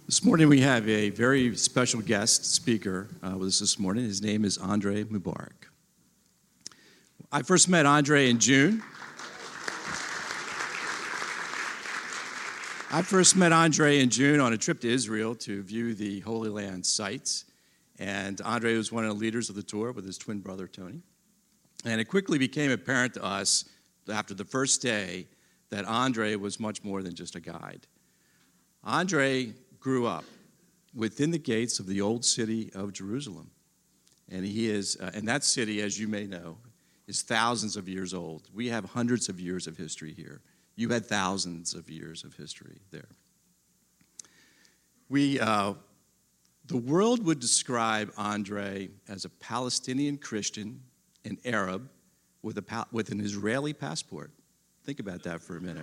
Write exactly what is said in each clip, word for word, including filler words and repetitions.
This morning we have a very special guest speaker uh, with us this morning. His name is Andre Mubarak. I first met Andre in June. I first met Andre in June on a trip to Israel to view the Holy Land sites. And Andre was one of the leaders of the tour with his twin brother, Tony. And it quickly became apparent to us after the first day that Andre was much more than just a guide. Andre grew up within the gates of the old city of Jerusalem. And he is, uh, and that city, as you may know, is thousands of years old. We have hundreds of years of history here. You had thousands of years of history there. We, uh, the world would describe Andre as a Palestinian Christian, an Arab, with, a, with an Israeli passport. Think about that for a minute.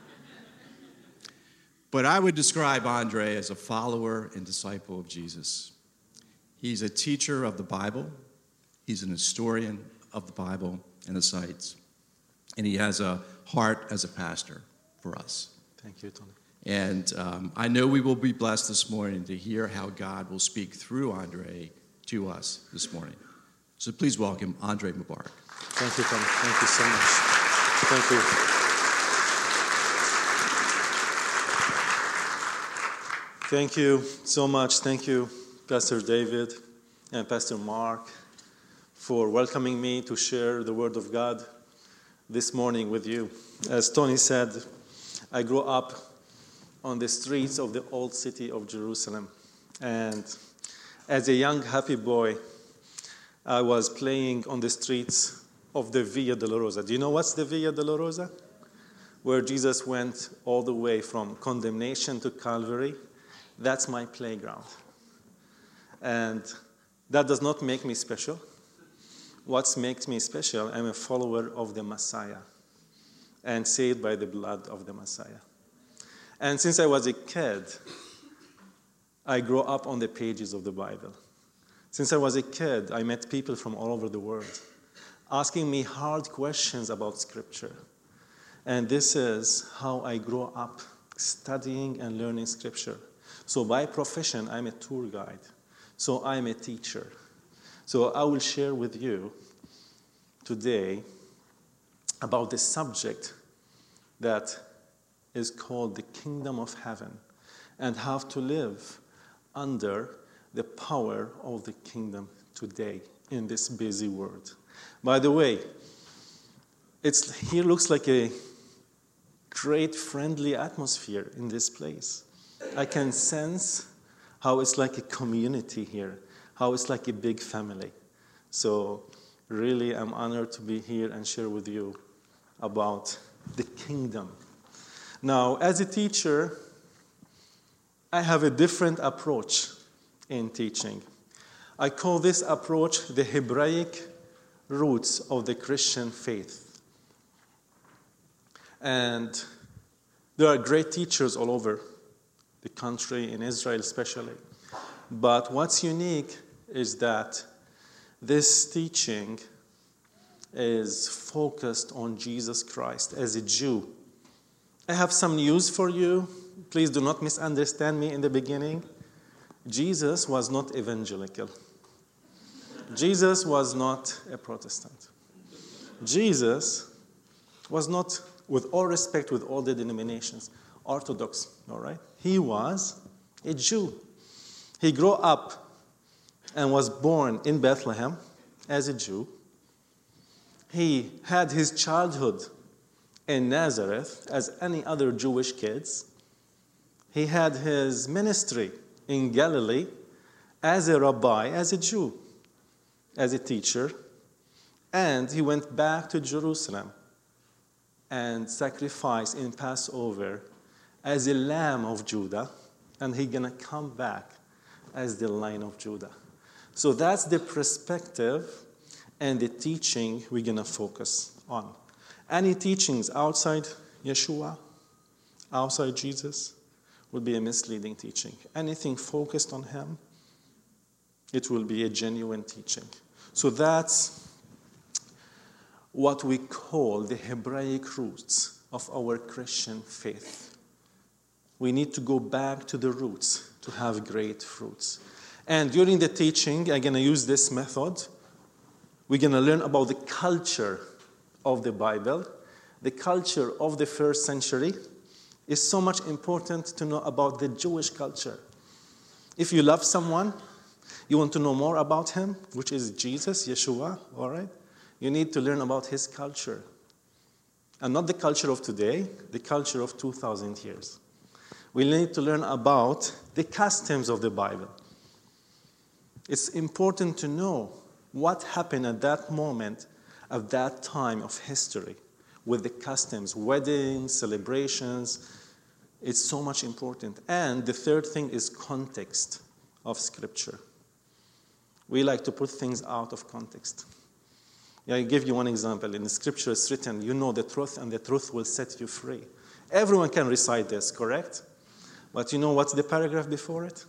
But I would describe Andre as a follower and disciple of Jesus. He's a teacher of the Bible. He's an historian of the Bible and the sites. And he has a heart as a pastor for us. Thank you, Tony. And um, I know we will be blessed this morning to hear how God will speak through Andre to us this morning. So please welcome Andre Mubarak. Thank you, Tony. Thank you so much. Thank you. Thank you so much. Thank you, Pastor David and Pastor Mark, for welcoming me to share the Word of God this morning with you. As Tony said, I grew up on the streets of the old city of Jerusalem. And as a young, happy boy, I was playing on the streets of the Via Dolorosa. Do you know what's the Via Dolorosa? Where Jesus went all the way from condemnation to Calvary. That's my playground. And that does not make me special. What makes me special, I'm a follower of the Messiah and saved by the blood of the Messiah. And since I was a kid, I grew up on the pages of the Bible. Since I was a kid, I met people from all over the world asking me hard questions about Scripture. And this is how I grew up studying and learning Scripture. So by profession, I'm a tour guide. So I'm a teacher. So I will share with you today about the subject that is called the kingdom of heaven and how to live under the power of the kingdom today in this busy world. By the way, it's here looks like a great friendly atmosphere in this place. I can sense how it's like a community here, how it's like a big family. So really, I'm honored to be here and share with you about the kingdom. Now, as a teacher, I have a different approach in teaching. I call this approach the Hebraic roots of the Christian faith. And there are great teachers all over the country, in Israel especially. But what's unique is that this teaching is focused on Jesus Christ as a Jew. I have some news for you. Please do not misunderstand me in the beginning. Jesus was not evangelical. Jesus was not a Protestant. Jesus was not, with all respect, with all the denominations, Orthodox, all right? He was a Jew. He grew up and was born in Bethlehem as a Jew. He had his childhood in Nazareth as any other Jewish kids. He had his ministry in Galilee as a rabbi, as a Jew, as a teacher. And he went back to Jerusalem and sacrificed in Passover as a lamb of Judah, and he's going to come back as the Lion of Judah. So that's the perspective and the teaching we're going to focus on. Any teachings outside Yeshua, outside Jesus, will be a misleading teaching. Anything focused on him, it will be a genuine teaching. So that's what we call the Hebraic roots of our Christian faith. We need to go back to the roots to have great fruits. And during the teaching, I'm going to use this method. We're going to learn about the culture of the Bible. The culture of the first century is so much important to know about the Jewish culture. If you love someone, you want to know more about him, which is Jesus, Yeshua, all right? You need to learn about his culture. And not the culture of today, the culture of two thousand years. We need to learn about the customs of the Bible. It's important to know what happened at that moment, at that time of history, with the customs, weddings, celebrations. It's so much important. And the third thing is context of Scripture. We like to put things out of context. Yeah, I'll give you one example. In the Scripture it's written, you know the truth and the truth will set you free. Everyone can recite this, correct? But you know what's the paragraph before it?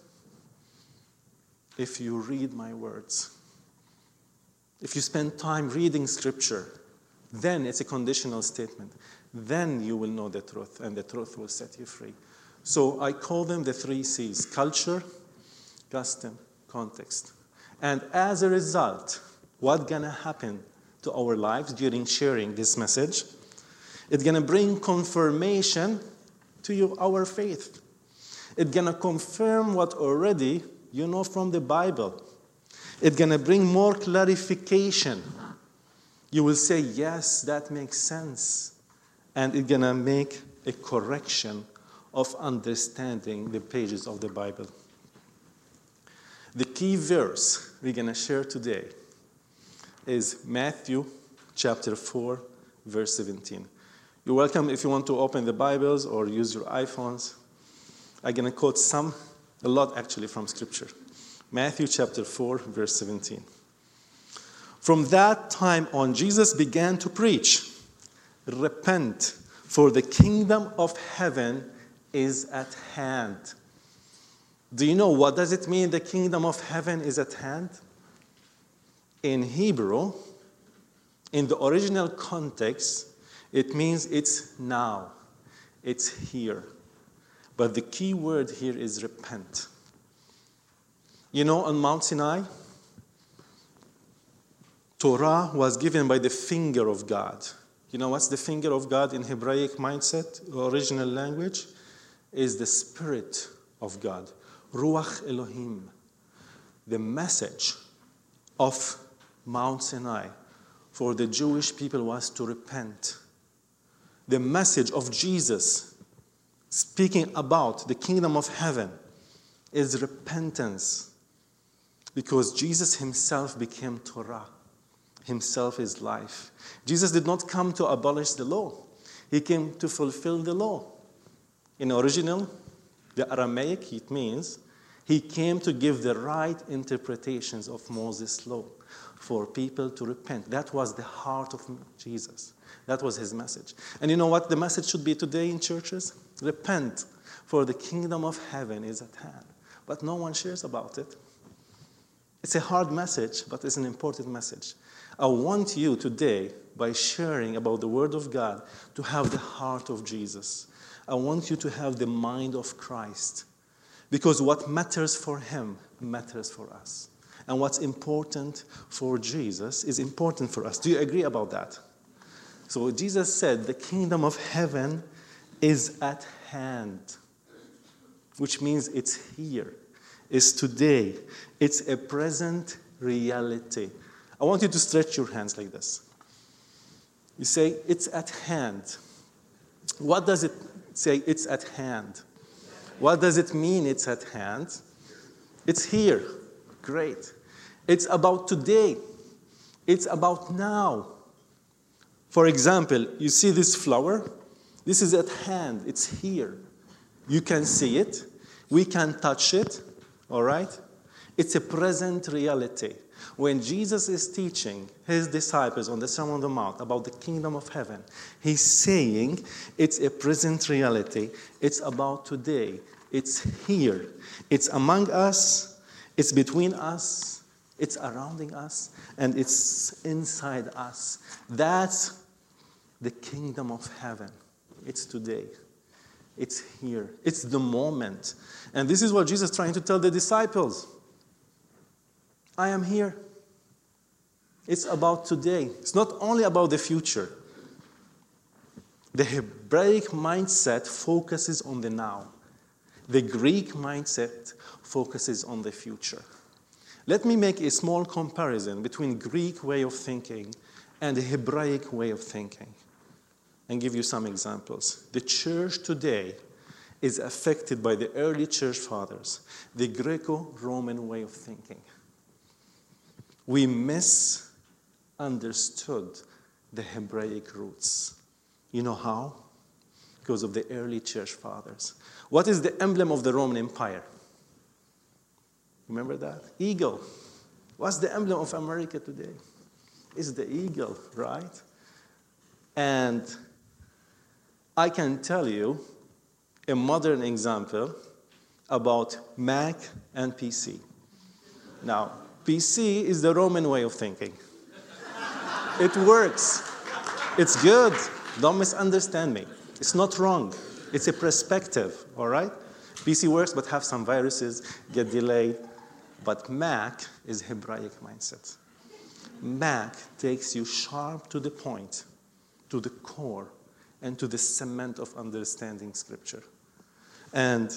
If you read my words. If you spend time reading Scripture, then it's a conditional statement. Then you will know the truth, and the truth will set you free. So I call them the three C's: culture, custom, context. And as a result, what's going to happen to our lives during sharing this message? It's going to bring confirmation to you, our faith. It's going to confirm what already you know from the Bible. It's going to bring more clarification. You will say, yes, that makes sense. And it's going to make a correction of understanding the pages of the Bible. The key verse we're going to share today is Matthew chapter four, verse seventeen. You're welcome if you want to open the Bibles or use your iPhones. I'm going to quote some, a lot actually, from Scripture. Matthew chapter four, verse seventeen. From that time on, Jesus began to preach, repent, for the kingdom of heaven is at hand. Do you know what does it mean the kingdom of heaven is at hand? In Hebrew, in the original context, it means it's now. It's here. But the key word here is repent. You know, on Mount Sinai, Torah was given by the finger of God. You know what's the finger of God in Hebraic mindset, original language? Is the Spirit of God. Ruach Elohim. The message of Mount Sinai for the Jewish people was to repent. The message of Jesus speaking about the kingdom of heaven is repentance. Because Jesus himself became Torah. Himself is life. Jesus did not come to abolish the law. He came to fulfill the law. In original, the Aramaic, it means he came to give the right interpretations of Moses' law for people to repent. That was the heart of Jesus. That was his message. And you know what the message should be today in churches? Repent, for the kingdom of heaven is at hand. But no one shares about it. It's a hard message, but it's an important message. I want you today, by sharing about the Word of God, to have the heart of Jesus. I want you to have the mind of Christ. Because what matters for him matters for us. And what's important for Jesus is important for us. Do you agree about that? So Jesus said the kingdom of heaven is at hand, which means it's here. It's today. It's a present reality. I want you to stretch your hands like this. You say, it's at hand. What does it say, it's at hand? What does it mean, it's at hand? It's here. Great. It's about today. It's about now. For example, you see this flower? This is at hand. It's here. You can see it. We can touch it. All right? It's a present reality. When Jesus is teaching his disciples on the Sermon on the Mount about the kingdom of heaven, he's saying it's a present reality. It's about today. It's here. It's among us. It's between us. It's surrounding us. And it's inside us. That's the kingdom of heaven. It's today. It's here. It's the moment. And this is what Jesus is trying to tell the disciples. I am here. It's about today. It's not only about the future. The Hebraic mindset focuses on the now. The Greek mindset focuses on the future. Let me make a small comparison between Greek way of thinking and the Hebraic way of thinking and give you some examples. The church today is affected by the early church fathers, the Greco-Roman way of thinking. We misunderstood the Hebraic roots. You know how? Because of the early church fathers. What is the emblem of the Roman Empire? Remember that? Eagle. What's the emblem of America today? It's the eagle, right? And I can tell you a modern example about Mac and P C. Now, P C is the Roman way of thinking. It works. It's good. Don't misunderstand me. It's not wrong. It's a perspective, all right? P C works, but have some viruses, get delayed. But Mac is Hebraic mindset. Mac takes you sharp to the point, to the core, and to the cement of understanding Scripture. And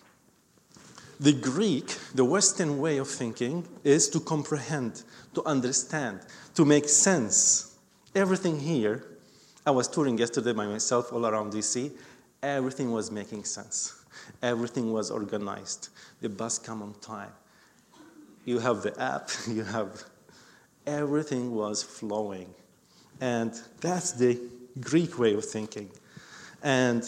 the Greek, the Western way of thinking, is to comprehend, to understand, to make sense. Everything here, I was touring yesterday by myself all around D C, everything was making sense. Everything was organized. The bus came on time. You have the app, you have, everything was flowing. And that's the Greek way of thinking. And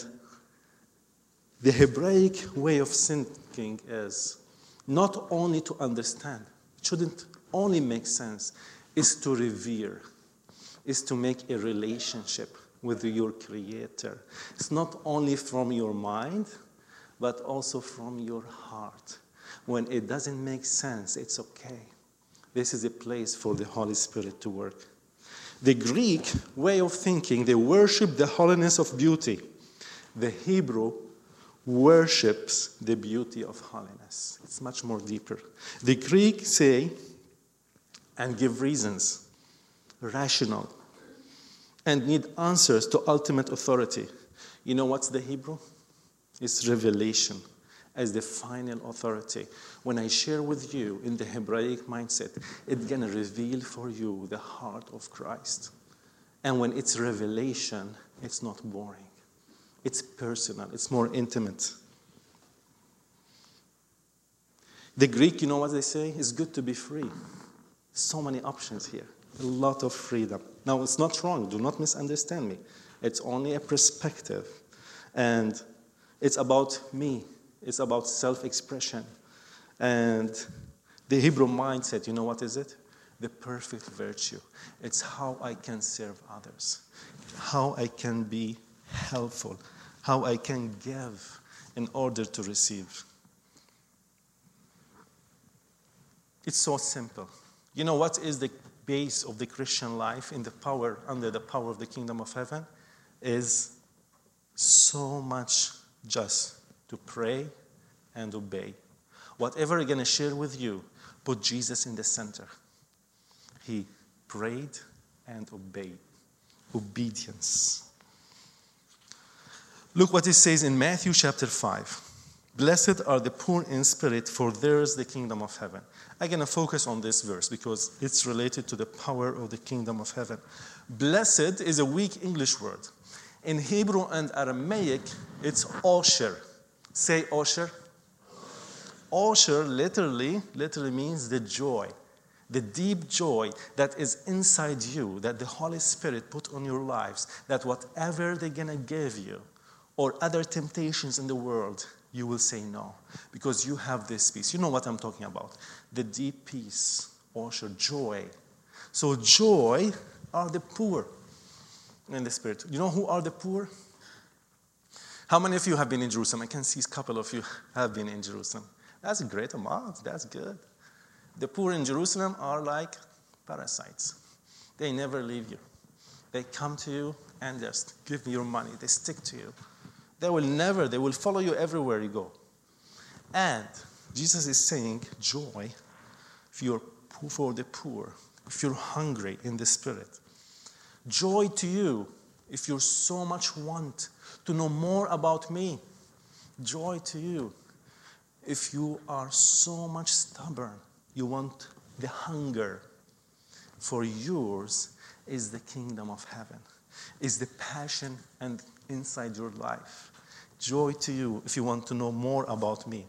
the Hebraic way of thinking is not only to understand, it shouldn't only make sense, is to revere, is to make a relationship with your Creator. It's not only from your mind, but also from your heart. When it doesn't make sense, it's okay. This is a place for the Holy Spirit to work. The Greek way of thinking, they worship the holiness of beauty. The Hebrew worships the beauty of holiness. It's much more deeper. The Greek say and give reasons, rational, and need answers to ultimate authority. You know what's the Hebrew? It's revelation as the final authority. When I share with you in the Hebraic mindset, it's going to reveal for you the heart of Christ. And when it's revelation, it's not boring. It's personal. It's more intimate. The Greek, you know what they say? It's good to be free. So many options here. A lot of freedom. Now, it's not wrong. Do not misunderstand me. It's only a perspective. And it's about me. It's about self-expression. And the Hebrew mindset, you know what is it? The perfect virtue. It's how I can serve others. How I can be helpful. How I can give in order to receive. It's so simple. You know what is the base of the Christian life in the power, under the power of the kingdom of heaven? Is so much just to pray and obey. Whatever I'm going to share with you, put Jesus in the center. He prayed and obeyed. Obedience. Look what it says in Matthew chapter five. Blessed are the poor in spirit, for theirs is the kingdom of heaven. I'm going to focus on this verse because it's related to the power of the kingdom of heaven. Blessed is a weak English word. In Hebrew and Aramaic, it's osher. Say osher. Osher literally, literally means the joy, the deep joy that is inside you, that the Holy Spirit put on your lives, that whatever they're going to give you or other temptations in the world, you will say no, because you have this peace. You know what I'm talking about. The deep peace, osher, joy. So joy are the poor in the spirit. You know who are the poor? How many of you have been in Jerusalem? I can see a couple of you have been in Jerusalem. That's a great amount. That's good. The poor in Jerusalem are like parasites. They never leave you. They come to you and just give you your money. They stick to you. They will never, they will follow you everywhere you go. And Jesus is saying, joy, if you're poor for the poor, if you're hungry in the spirit. Joy to you, if you so much want to know more about me. Joy to you, if you are so much stubborn, you want the hunger. For yours is the kingdom of heaven, is the passion and inside your life. Joy to you, if you want to know more about me.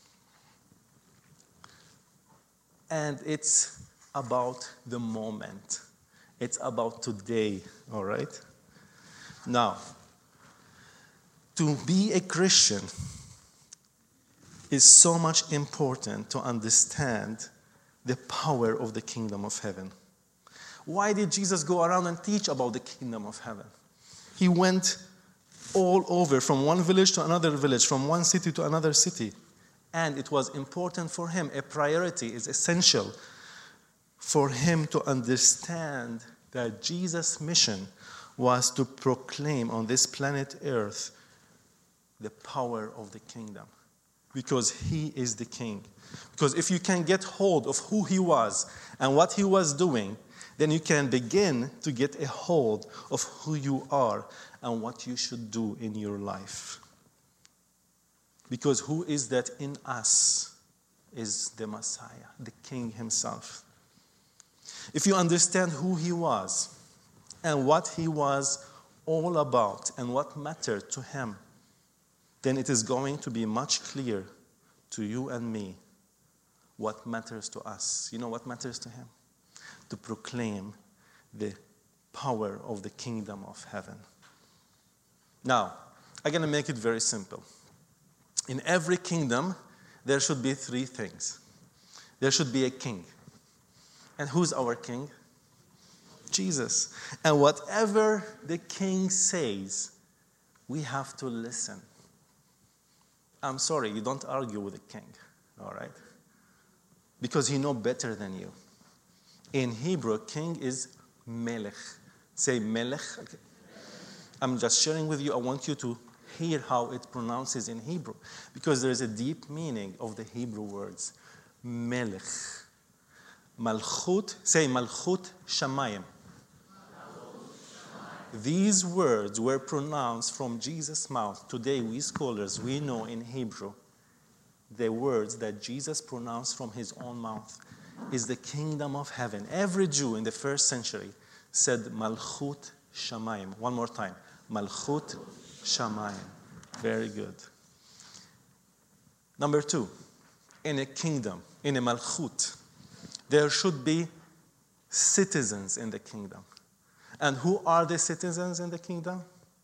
And it's about the moment. It's about today, all right? Now, to be a Christian is so much important to understand the power of the kingdom of heaven. Why did Jesus go around and teach about the kingdom of heaven? He went all over, from one village to another village, from one city to another city. And it was important for him, a priority is essential for him to understand that Jesus' mission was to proclaim on this planet Earth the power of the kingdom. Because he is the king. Because if you can get hold of who he was and what he was doing, then you can begin to get a hold of who you are and what you should do in your life. Because who is that in us is the Messiah, the King himself. If you understand who he was and what he was all about and what mattered to him, then it is going to be much clearer to you and me what matters to us. You know what matters to him? To proclaim the power of the kingdom of heaven. Now, I'm going to make it very simple. In every kingdom, there should be three things. There should be a king. And who's our king? Jesus. And whatever the king says, we have to listen. I'm sorry, you don't argue with the king, all right? Because he knows better than you. In Hebrew, king is melech. Say melech. Okay. I'm just sharing with you. I want you to hear how it pronounces in Hebrew. Because there is a deep meaning of the Hebrew words. Melech. Malchut. Say malchut shamayim. These words were pronounced from Jesus' mouth. Today, we scholars, we know in Hebrew, the words that Jesus pronounced from his own mouth is the kingdom of heaven. Every Jew in the first century said Malchut Shamayim. One more time. Malchut Shamayim. Very good. Number two, in a kingdom, in a Malchut, there should be citizens in the kingdom. And who are the citizens in the kingdom?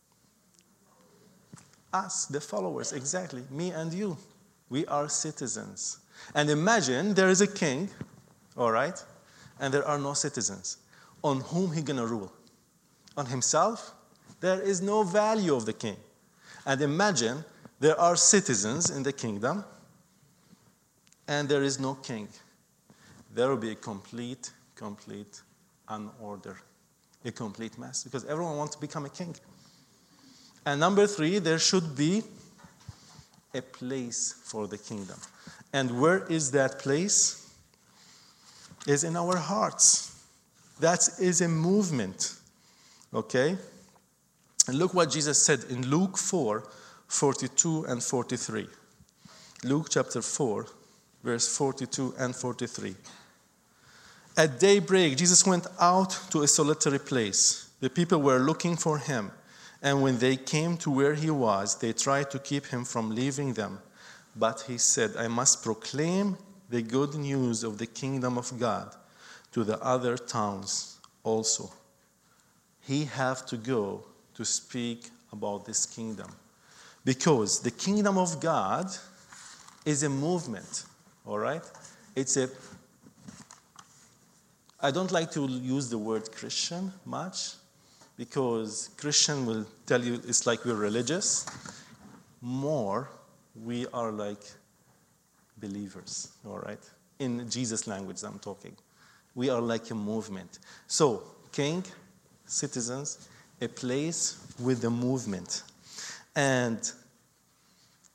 Us, the followers, exactly. Me and you. We are citizens. And imagine there is a king, all right, and there are no citizens. On whom he going to rule? On himself? There is no value of the king. And imagine there are citizens in the kingdom, and there is no king. There will be a complete, complete unorder. A complete mess, because everyone wants to become a king. And number three, there should be a place for the kingdom. And where is that place? Is in our hearts. That is a movement. Okay? And look what Jesus said in Luke four, forty-two and forty-three. Luke chapter four, verse forty-two and forty-three. At daybreak, Jesus went out to a solitary place. The people were looking for him, and when they came to where he was, they tried to keep him from leaving them. But he said, I must proclaim the good news of the kingdom of God to the other towns also. He had to go to speak about this kingdom. Because the kingdom of God is a movement, all right? It's a I don't like to use the word Christian much because Christian will tell you it's like we're religious. More, we are like believers, all right? In Jesus' language, I'm talking. We are like a movement. So, king, citizens, a place with a movement. And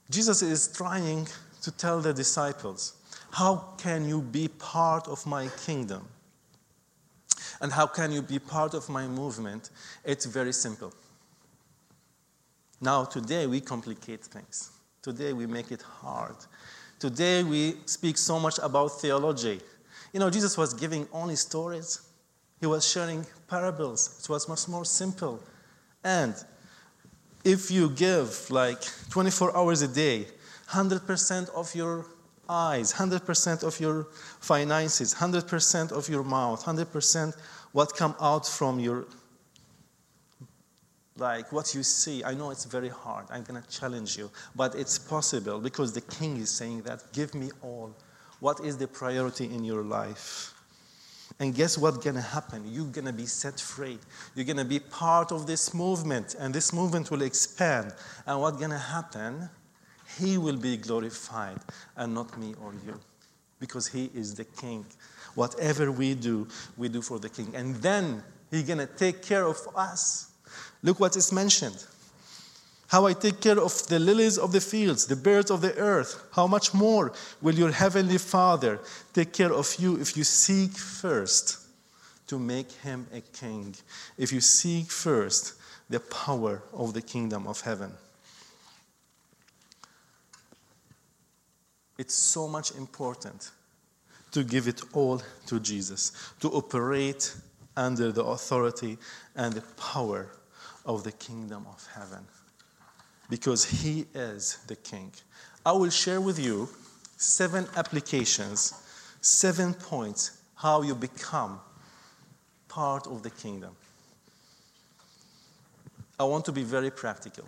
Jesus is trying to tell the disciples, how can you be part of my kingdom? And how can you be part of my movement? It's very simple. Now, today we complicate things. Today we make it hard. Today we speak so much about theology. You know, Jesus was giving only stories. He was sharing parables. It was much more simple. And if you give like twenty-four hours a day, one hundred percent of your eyes, one hundred percent of your finances, one hundred percent of your mouth, one hundred percent what come out from your, like what you see. I know it's very hard. I'm going to challenge you. But it's possible because the King is saying that, give me all. What is the priority in your life? And guess what's going to happen? You're going to be set free. You're going to be part of this movement. And this movement will expand. And what's going to happen? He will be glorified and not me or you. Because he is the King. Whatever we do, we do for the King. And then he's going to take care of us. Look what is mentioned. How I take care of the lilies of the fields, the birds of the earth. How much more will your heavenly Father take care of you if you seek first to make him a king? If you seek first the power of the kingdom of heaven. It's so much important to give it all to Jesus, to operate under the authority and the power of the kingdom of heaven. Because he is the King. I will share with you seven applications, seven points, how you become part of the kingdom. I want to be very practical.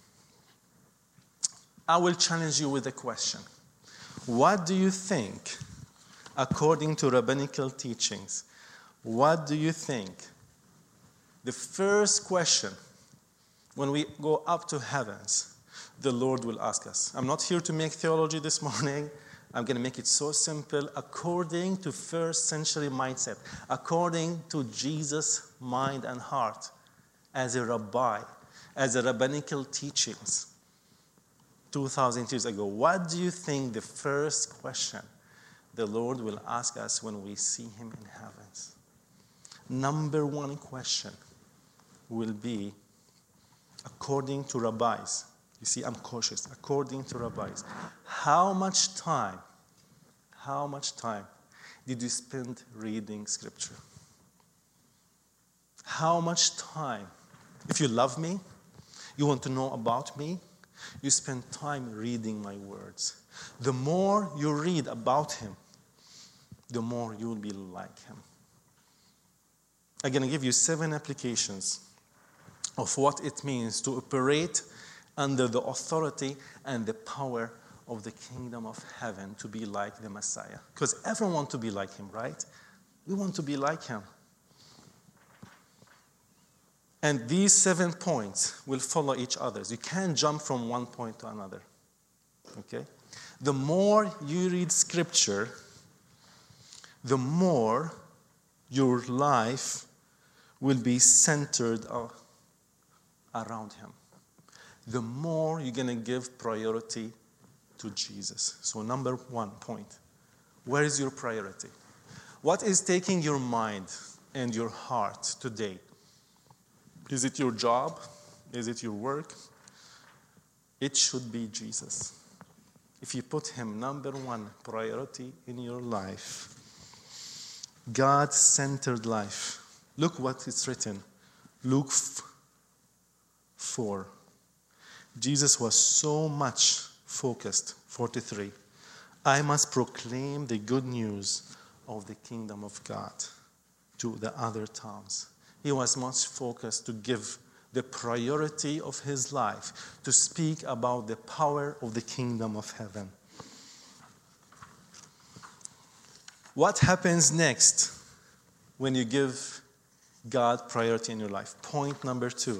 I will challenge you with a question. What do you think, according to rabbinical teachings, what do you think the first question when we go up to heavens, the Lord will ask us? I'm not here to make theology this morning. I'm going to make it so simple according to first century mindset, according to Jesus' mind and heart as a rabbi, as a rabbinical teachings two thousand years ago. What do you think the first question the Lord will ask us when we see him in heavens? Number one question will be, according to rabbis, you see, I'm cautious. According to rabbis, how much time, how much time did you spend reading Scripture? How much time, if you love me, you want to know about me, you spend time reading my words. The more you read about him, the more you will be like him. I'm going to give you seven applications of what it means to operate under the authority and the power of the kingdom of heaven, to be like the Messiah. Because everyone wants to be like him, right? We want to be like him. And these seven points will follow each other. You can't jump from one point to another. Okay? The more you read Scripture, the more your life will be centered around him. The more you're going to give priority to Jesus. So number one point, where is your priority? What is taking your mind and your heart today? Is it your job? Is it your work? It should be Jesus. If you put him number one priority in your life, God-centered life. Look what is written. Luke four. Jesus was so much focused, forty-three. I must proclaim the good news of the kingdom of God to the other towns. He was much focused to give the priority of his life to speak about the power of the kingdom of heaven. What happens next when you give God priority in your life? Point number two.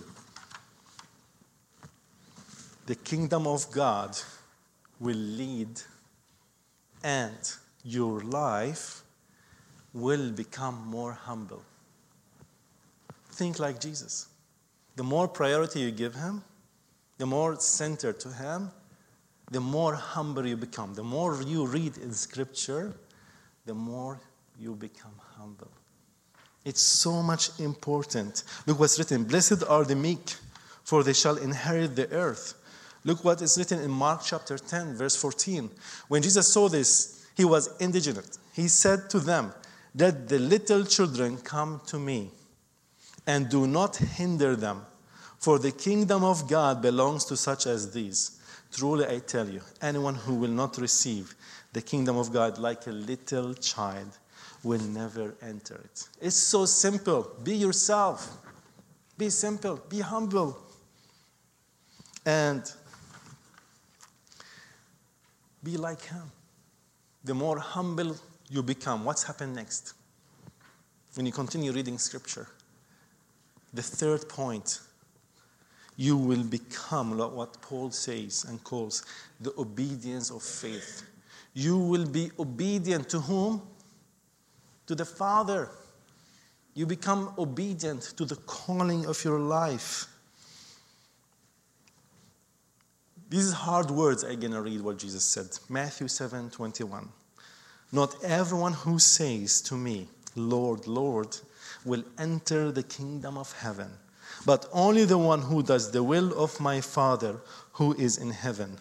The kingdom of God will lead, and your life will become more humble. Think like Jesus. The more priority you give him, the more centered to him, the more humble you become. The more you read in Scripture, the more you become humble. It's so much important. Look what's written. Blessed are the meek, for they shall inherit the earth. Look what is written in Mark chapter ten, verse fourteen. When Jesus saw this, he was indignant. He said to them, let the little children come to me, and do not hinder them, for the kingdom of God belongs to such as these. Truly I tell you, anyone who will not receive the kingdom of God like a little child will never enter it. It's so simple. Be yourself. Be simple. Be humble. And be like him. The more humble you become, what's happened next? When you continue reading Scripture, the third point, you will become what Paul says and calls the obedience of faith. You will be obedient to whom? To the Father. You become obedient to the calling of your life. These are hard words. I'm going to read what Jesus said. Matthew seven twenty-one. Not everyone who says to me, Lord, Lord, will enter the kingdom of heaven, but only the one who does the will of my Father who is in heaven.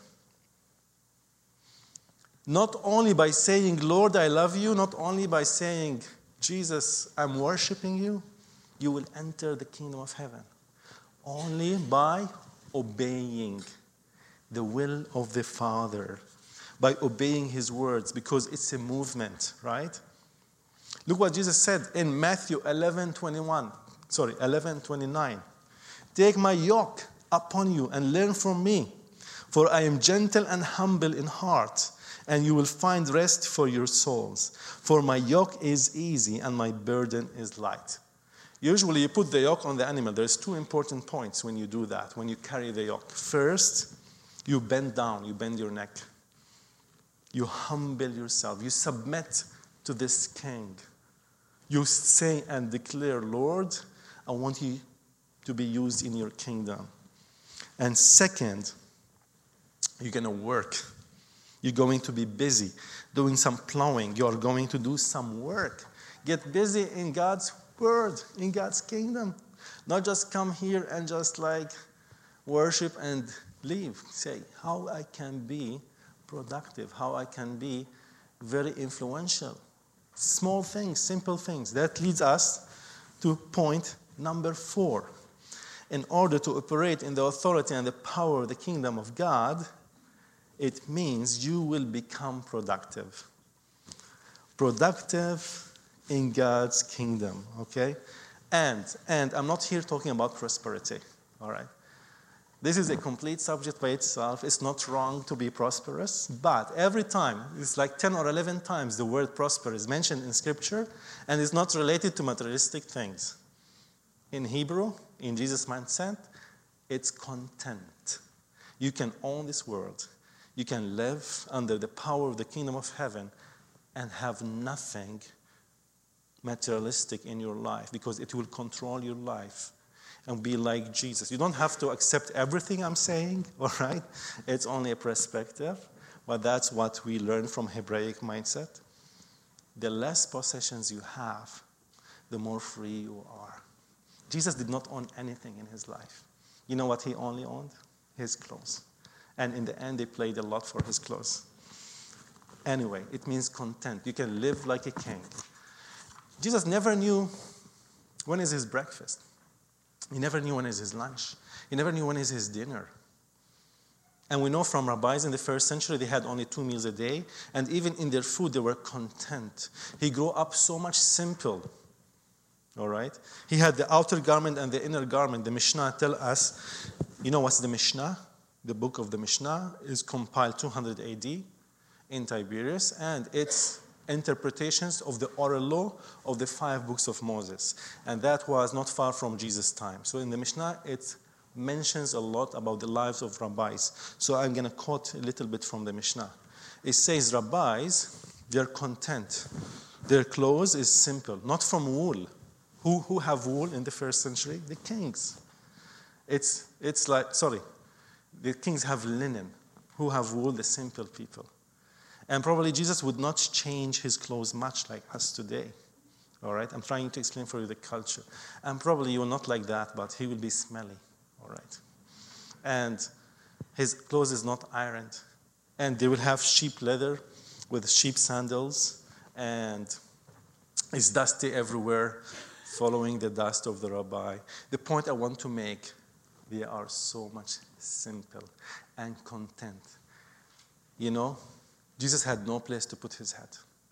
Not only by saying, Lord, I love you, not only by saying, Jesus, I'm worshiping you, you will enter the kingdom of heaven. Only by obeying the will of the Father, by obeying his words, because it's a movement, right? Look what Jesus said in Matthew eleven twenty-one. Sorry, eleven twenty-nine. Take my yoke upon you and learn from me, for I am gentle and humble in heart, and you will find rest for your souls. For my yoke is easy and my burden is light. Usually you put the yoke on the animal. There's two important points when you do that, when you carry the yoke. First, you bend down, you bend your neck. You humble yourself. You submit to this king. You say and declare, Lord, I want you to be used in your kingdom. And second, you're going to work. You're going to be busy doing some plowing. You're going to do some work. Get busy in God's word, in God's kingdom. Not just come here and just like worship and leave. Say, how I can be productive, how I can be very influential. Small things, simple things. That leads us to point number four. In order to operate in the authority and the power of the kingdom of God, it means you will become productive. Productive in God's kingdom, okay? And, and I'm not here talking about prosperity, all right? This is a complete subject by itself. It's not wrong to be prosperous, but every time, it's like ten or eleven times the word prosper is mentioned in Scripture, and it's not related to materialistic things. In Hebrew, in Jesus' mindset, it's content. You can own this world. You can live under the power of the kingdom of heaven and have nothing materialistic in your life because it will control your life and be like Jesus. You don't have to accept everything I'm saying, all right? It's only a perspective, but that's what we learn from Hebraic mindset. The less possessions you have, the more free you are. Jesus did not own anything in his life. You know what he only owned? His clothes. And in the end, they paid a lot for his clothes. Anyway, it means content. You can live like a king. Jesus never knew when is his breakfast. He never knew when is his lunch. He never knew when is his dinner. And we know from rabbis in the first century, they had only two meals a day. And even in their food, they were content. He grew up so much simple. All right? He had the outer garment and the inner garment. The Mishnah tell us, you know what's the Mishnah? The book of the Mishnah is compiled two hundred A D in Tiberias, and it's interpretations of the oral law of the five books of Moses. And that was not far from Jesus' time. So in the Mishnah, it mentions a lot about the lives of rabbis. So I'm going to quote a little bit from the Mishnah. It says, rabbis, they're content. Their clothes is simple, not from wool. Who, who have wool in the first century? The kings. It's, it's like, sorry, the kings have linen. who have wool, the simple people. And probably Jesus would not change his clothes much like us today. All right? I'm trying to explain for you the culture. And probably you will not like that, but he will be smelly. All right? And his clothes is not ironed. And they will have sheep leather with sheep sandals. And it's dusty everywhere, following the dust of the rabbi. The point I want to make, they are so much simple and content. You know, Jesus had no place to put his head.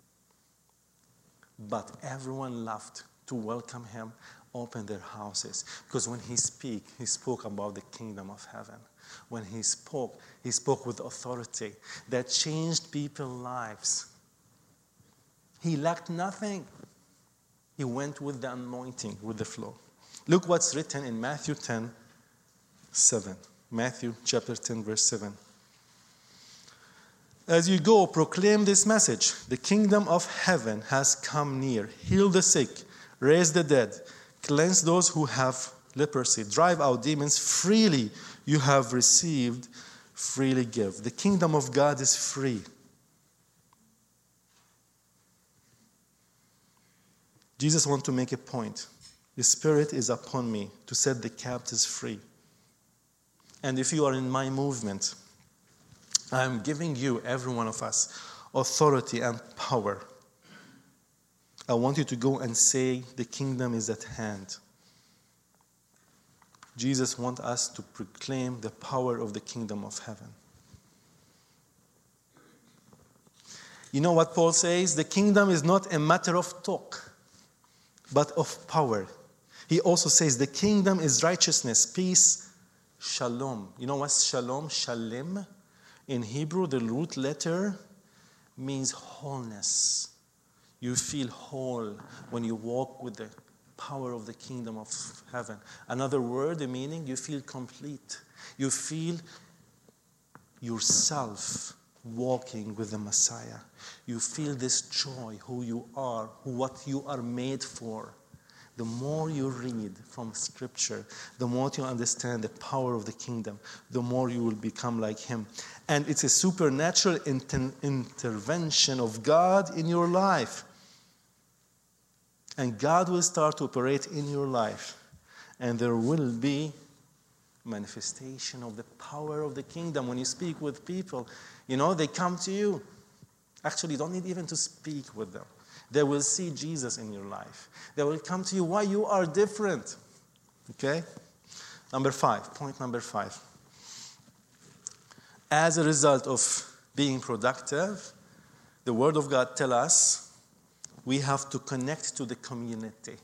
But everyone loved to welcome him, open their houses. Because when he spoke, he spoke about the kingdom of heaven. When he spoke, he spoke with authority that changed people's lives. He lacked nothing. He went with the anointing, with the flow. Look what's written in Matthew ten, seven. Matthew chapter ten, verse seven. As you go, proclaim this message. The kingdom of heaven has come near. Heal the sick, raise the dead, cleanse those who have leprosy, drive out demons. Freely you have received, freely give. The kingdom of God is free. Jesus wants to make a point. The Spirit is upon me to set the captives free. And if you are in my movement, I am giving you, every one of us, authority and power. I want you to go and say, the kingdom is at hand. Jesus wants us to proclaim the power of the kingdom of heaven. You know what Paul says? The kingdom is not a matter of talk, but of power. He also says the kingdom is righteousness, peace, shalom. You know what's shalom? Shalem. In Hebrew, the root letter means wholeness. You feel whole when you walk with the power of the kingdom of heaven. Another word, the meaning, you feel complete. You feel yourself walking with the Messiah. You feel this joy, who you are, what you are made for. The more you read from Scripture, the more you understand the power of the kingdom, the more you will become like Him. And it's a supernatural inter- intervention of God in your life. And God will start to operate in your life. And there will be manifestation of the power of the kingdom. When you speak with people, you know, they come to you. Actually, you don't need even to speak with them. They will see Jesus in your life. They will come to you why you are different. Okay? Number five, point number five. As a result of being productive, the Word of God tells us we have to connect to the community.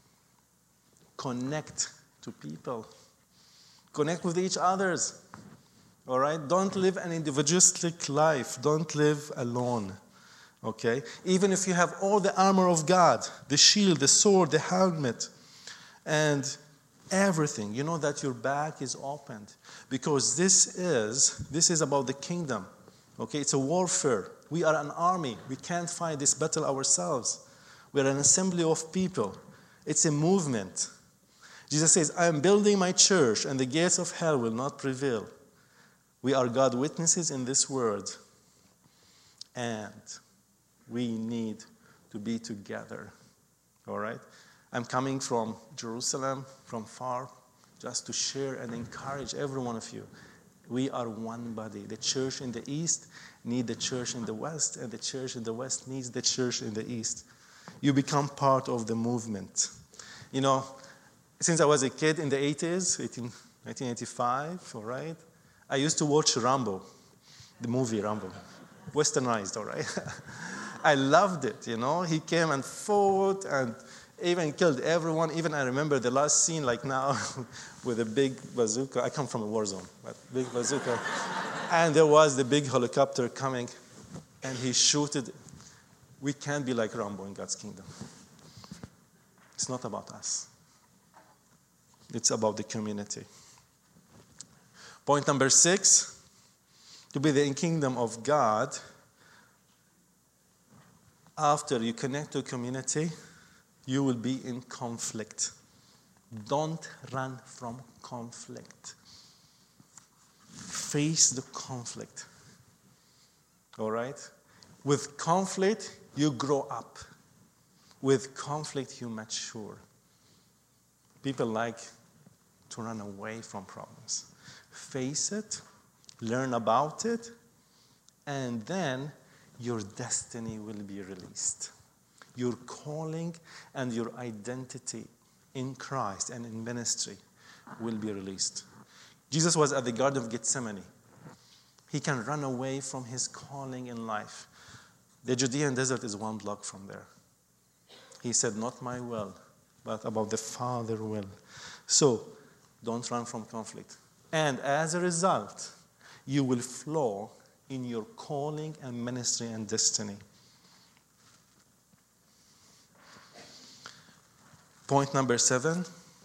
Connect to people. Connect with each others. All right? Don't live an individualistic life. Don't live alone. Okay? Even if you have all the armor of God, the shield, the sword, the helmet, and everything, you know that your back is opened. Because this is, this is about the kingdom. Okay? It's a warfare. We are an army. We can't fight this battle ourselves. We are an assembly of people. It's a movement. Jesus says, I am building my church, and the gates of hell will not prevail. We are God witnesses in this world. And we need to be together. All right? I'm coming from Jerusalem, from far, just to share and encourage every one of you. We are one body. The church in the east needs the church in the west, and the church in the west needs the church in the east. You become part of the movement. You know, since I was a kid in the eighties, nineteen eighty-five, all right, I used to watch Rambo, the movie Rambo, westernized, all right. I loved it, you know. He came and fought and even killed everyone. Even I remember the last scene, like now, with a big bazooka. I come from a war zone, but big bazooka. And there was the big helicopter coming, and he shooted. We can't be like Rambo in God's kingdom. It's not about us. It's about the community. Point number six, to be the kingdom of God, after you connect to a community, you will be in conflict. Don't run from conflict. Face the conflict. All right? With conflict, you grow up. With conflict, you mature. People like to run away from problems. Face it, learn about it, and then your destiny will be released. Your calling and your identity in Christ and in ministry will be released. Jesus was at the Garden of Gethsemane. He can run away from his calling in life. The Judean desert is one block from there. He said, not my will, but about the Father's will. So, don't run from conflict. And as a result, you will flow in your calling and ministry and destiny. Point number seven.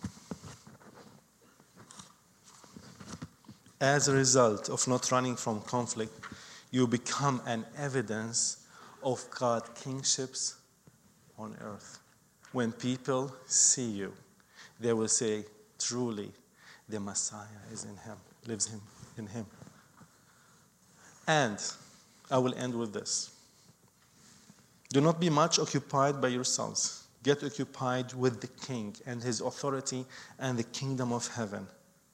As a result of not running from conflict, you become an evidence of God's kingships on earth. When people see you, they will say, truly, the Messiah is in him, lives in, in him. And I will end with this. Do not be much occupied by yourselves. Get occupied with the King and his authority and the kingdom of heaven.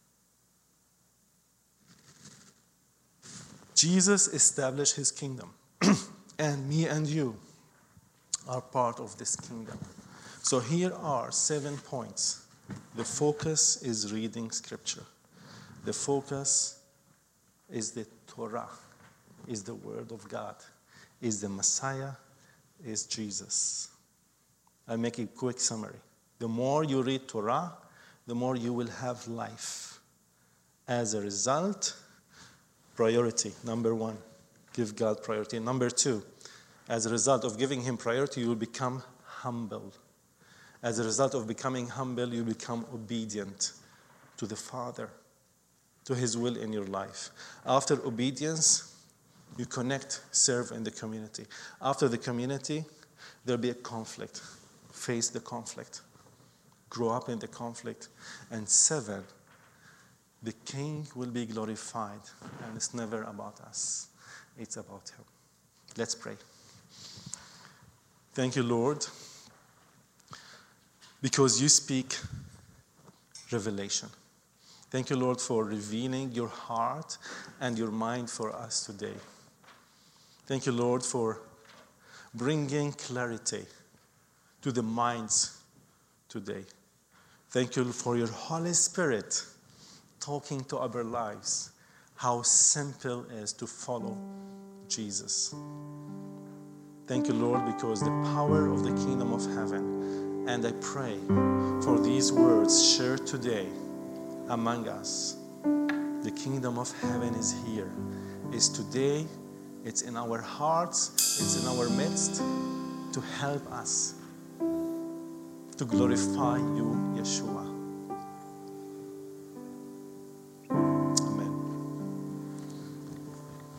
Jesus established his kingdom, and me and you are part of this kingdom. So here are seven points. The focus is reading Scripture. The focus is the Torah, is the Word of God, is the Messiah, is Jesus. I'll make a quick summary. The more you read Torah, the more you will have life. As a result, priority, number one, give God priority. Number two, as a result of giving him priority, you will become humble. As a result of becoming humble, you become obedient to the Father, to his will in your life. After obedience, you connect, serve in the community. After the community, there'll be a conflict. Face the conflict. Grow up in the conflict. And seven, the King will be glorified. And it's never about us. It's about him. Let's pray. Thank you, Lord, because you speak revelation. Thank you, Lord, for revealing your heart and your mind for us today. Thank you, Lord, for bringing clarity to the minds today. Thank you for your Holy Spirit talking to our lives, how simple it is to follow Jesus. Thank you, Lord, because the power of the kingdom of heaven. And I pray for these words shared today among us. The kingdom of heaven is here. It's today. It's in our hearts. It's in our midst to help us to glorify you, Yeshua.